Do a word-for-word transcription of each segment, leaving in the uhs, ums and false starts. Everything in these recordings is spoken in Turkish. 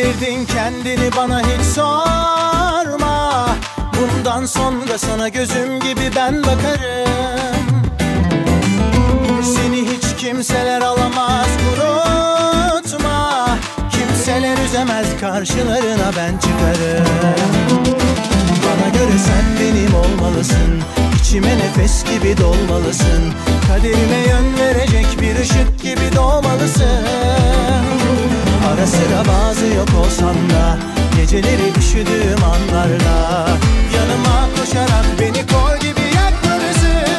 Sevdirdin kendini bana hiç sorma. Bundan sonra sana gözüm gibi ben bakarım. Seni hiç kimseler alamaz, unutma. Kimseler üzemez, karşılarına ben çıkarım. Bana göre sen benim olmalısın, İçime nefes gibi dolmalısın. Kaderime yön verecek bir ışık gibi doğmalısın. Ara sıra bazı yok olsam da, geceleri üşüdüğüm anlarda yanıma koşarak beni kol gibi yakmalısın.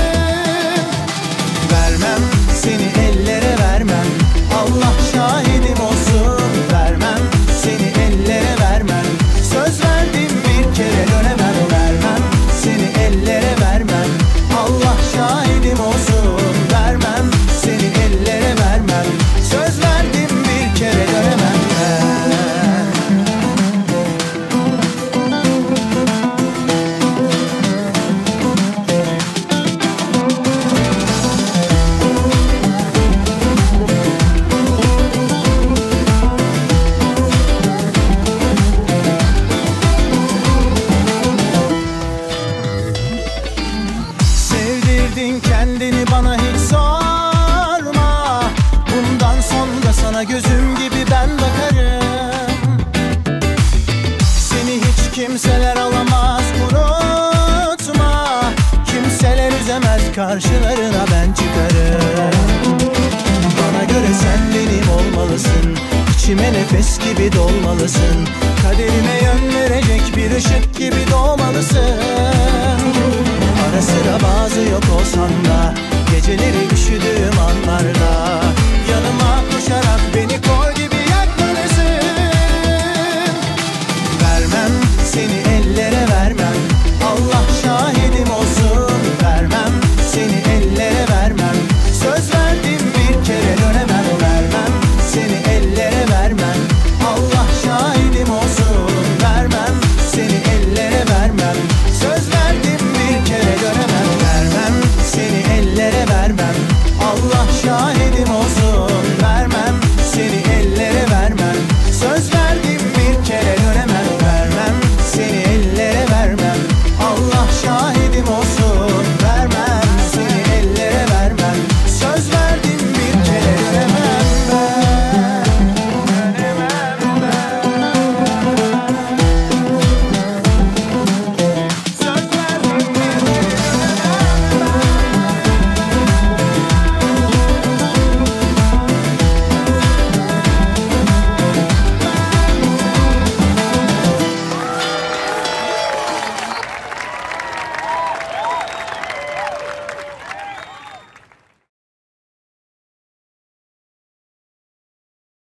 Vermem seni ellere vermem, Allah şahidim olsun. Vermem seni ellere vermem, söz verdim bir kere dönemem. Vermem seni ellere vermem, Allah şahidim olsun. Vermem seni ellere vermem, söz verdim bir kere dönemem ben. Sevdirdin kendini bana hiç sorma. Bundan sonra sana gözüm gibi ben bakarım. Seni hiç kimseler alamaz, unutma. Kimseler üzemez, karşılarına ben çıkarım. Bana göre sen benim olmalısın, İçime nefes gibi dolmalısın. Kaderime yön verecek bir ışık gibi doğmalısın. Ara sıra bazı yok olsan da, geceleri